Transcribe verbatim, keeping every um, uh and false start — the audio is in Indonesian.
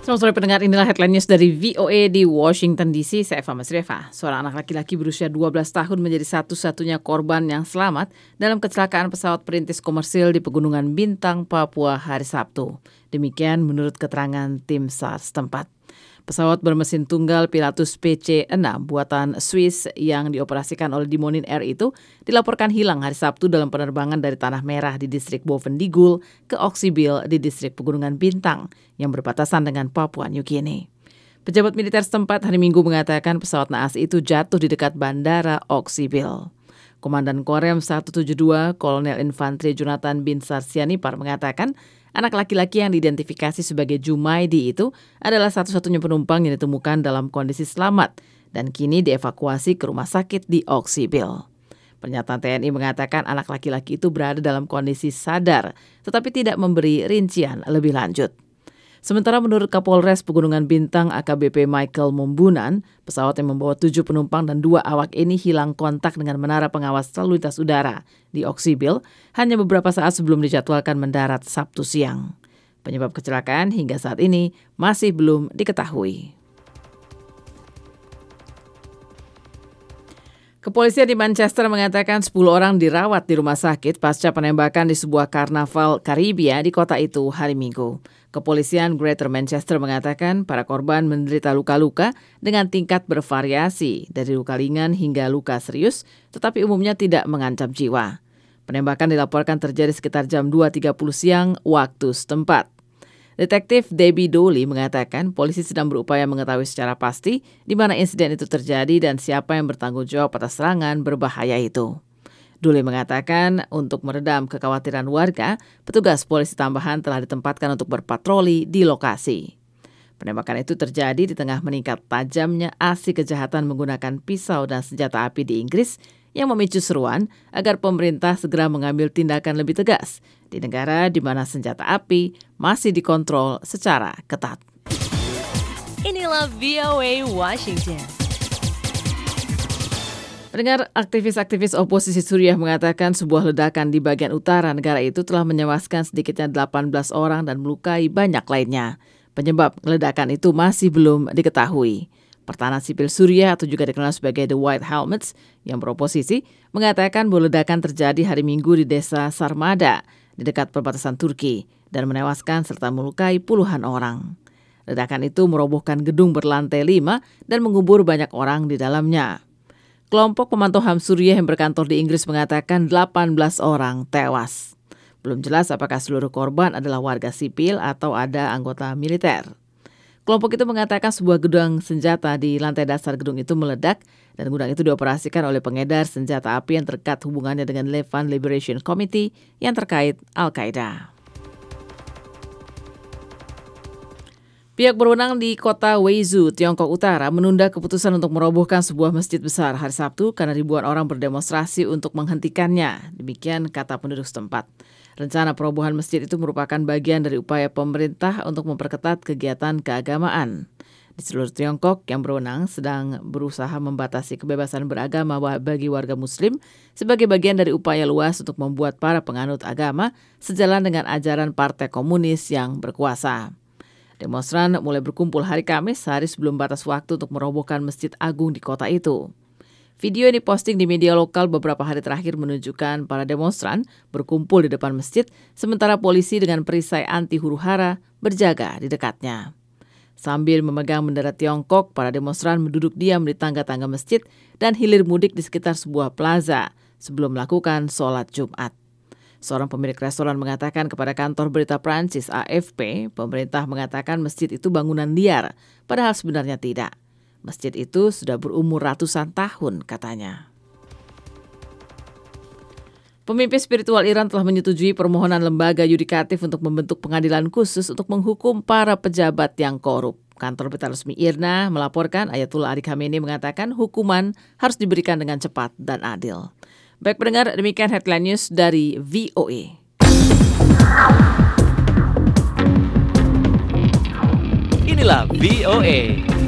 Selamat sore pendengar, inilah headline news dari V O A di Washington D C. Saya Eva Masreva. Seorang anak laki-laki berusia dua belas tahun menjadi satu-satunya korban yang selamat dalam kecelakaan pesawat perintis komersil di Pegunungan Bintang, Papua hari Sabtu. Demikian menurut keterangan tim SAR setempat. Pesawat bermesin tunggal Pilatus P C enam buatan Swiss yang dioperasikan oleh Dimonin Air itu dilaporkan hilang hari Sabtu dalam penerbangan dari Tanah Merah di distrik Bovendigul ke Oksibil di distrik Pegunungan Bintang yang berbatasan dengan Papua New Guinea. Pejabat militer setempat hari Minggu mengatakan pesawat naas itu jatuh di dekat bandara Oksibil. Komandan Korem seratus tujuh puluh dua Kolonel Infantri Jonathan Binsar Sianipar mengatakan anak laki-laki yang diidentifikasi sebagai Jumaidi itu adalah satu-satunya penumpang yang ditemukan dalam kondisi selamat dan kini dievakuasi ke rumah sakit di Oksibil. Pernyataan T N I mengatakan anak laki-laki itu berada dalam kondisi sadar tetapi tidak memberi rincian lebih lanjut. Sementara menurut Kapolres Pegunungan Bintang A K B P Michael Mombunan, pesawat yang membawa tujuh penumpang dan dua awak ini hilang kontak dengan menara pengawas lalu lintas udara di Oksibil hanya beberapa saat sebelum dijadwalkan mendarat Sabtu siang. Penyebab kecelakaan hingga saat ini masih belum diketahui. Kepolisian di Manchester mengatakan sepuluh orang dirawat di rumah sakit pasca penembakan di sebuah karnaval Karibia di kota itu hari Minggu. Kepolisian Greater Manchester mengatakan para korban menderita luka-luka dengan tingkat bervariasi dari luka ringan hingga luka serius, tetapi umumnya tidak mengancam jiwa. Penembakan dilaporkan terjadi sekitar jam dua tiga puluh siang waktu setempat. Detektif Debbie Dolly mengatakan polisi sedang berupaya mengetahui secara pasti di mana insiden itu terjadi dan siapa yang bertanggung jawab atas serangan berbahaya itu. Dolly mengatakan untuk meredam kekhawatiran warga, petugas polisi tambahan telah ditempatkan untuk berpatroli di lokasi. Penembakan itu terjadi di tengah meningkat tajamnya aksi kejahatan menggunakan pisau dan senjata api di Inggris yang memicu seruan agar pemerintah segera mengambil tindakan lebih tegas di negara di mana senjata api masih dikontrol secara ketat. Inilah V O A Washington. Pendengar, aktivis-aktivis oposisi Suriah mengatakan sebuah ledakan di bagian utara negara itu telah menewaskan sedikitnya delapan belas orang dan melukai banyak lainnya. Penyebab ledakan itu masih belum diketahui. Pertahanan Sipil Suriah atau juga dikenal sebagai The White Helmets yang beroposisi mengatakan bahwa ledakan terjadi hari Minggu di desa Sarmada di dekat perbatasan Turki dan menewaskan serta melukai puluhan orang. Ledakan itu merobohkan gedung berlantai lima dan mengubur banyak orang di dalamnya. Kelompok pemantau H A M Suriah yang berkantor di Inggris mengatakan delapan belas orang tewas. Belum jelas apakah seluruh korban adalah warga sipil atau ada anggota militer. Kelompok itu mengatakan sebuah gudang senjata di lantai dasar gedung itu meledak dan gudang itu dioperasikan oleh pengedar senjata api yang terdekat hubungannya dengan Levant Liberation Committee yang terkait Al-Qaeda. Pihak berwenang di kota Weizhou, Tiongkok Utara menunda keputusan untuk merobohkan sebuah masjid besar hari Sabtu karena ribuan orang berdemonstrasi untuk menghentikannya. Demikian kata penduduk setempat. Rencana perobohan masjid itu merupakan bagian dari upaya pemerintah untuk memperketat kegiatan keagamaan. Di seluruh Tiongkok yang berwenang sedang berusaha membatasi kebebasan beragama bagi warga Muslim sebagai bagian dari upaya luas untuk membuat para penganut agama sejalan dengan ajaran Partai Komunis yang berkuasa. Demonstran mulai berkumpul hari Kamis, sehari sebelum batas waktu untuk merobohkan Masjid Agung di kota itu. Video ini posting di media lokal beberapa hari terakhir menunjukkan para demonstran berkumpul di depan masjid, sementara polisi dengan perisai anti huru-hara berjaga di dekatnya. Sambil memegang bendera Tiongkok, para demonstran duduk diam di tangga-tangga masjid dan hilir mudik di sekitar sebuah plaza sebelum melakukan sholat Jumat. Seorang pemilik restoran mengatakan kepada kantor berita Prancis A F P, pemerintah mengatakan masjid itu bangunan liar, padahal sebenarnya tidak. Masjid itu sudah berumur ratusan tahun, katanya. Pemimpin spiritual Iran telah menyetujui permohonan lembaga yudikatif untuk membentuk pengadilan khusus untuk menghukum para pejabat yang korup. Kantor berita resmi I R N A melaporkan Ayatullah Ali Khamenei mengatakan hukuman harus diberikan dengan cepat dan adil. Baik pendengar, demikian headline news dari V O A. Inilah V O A.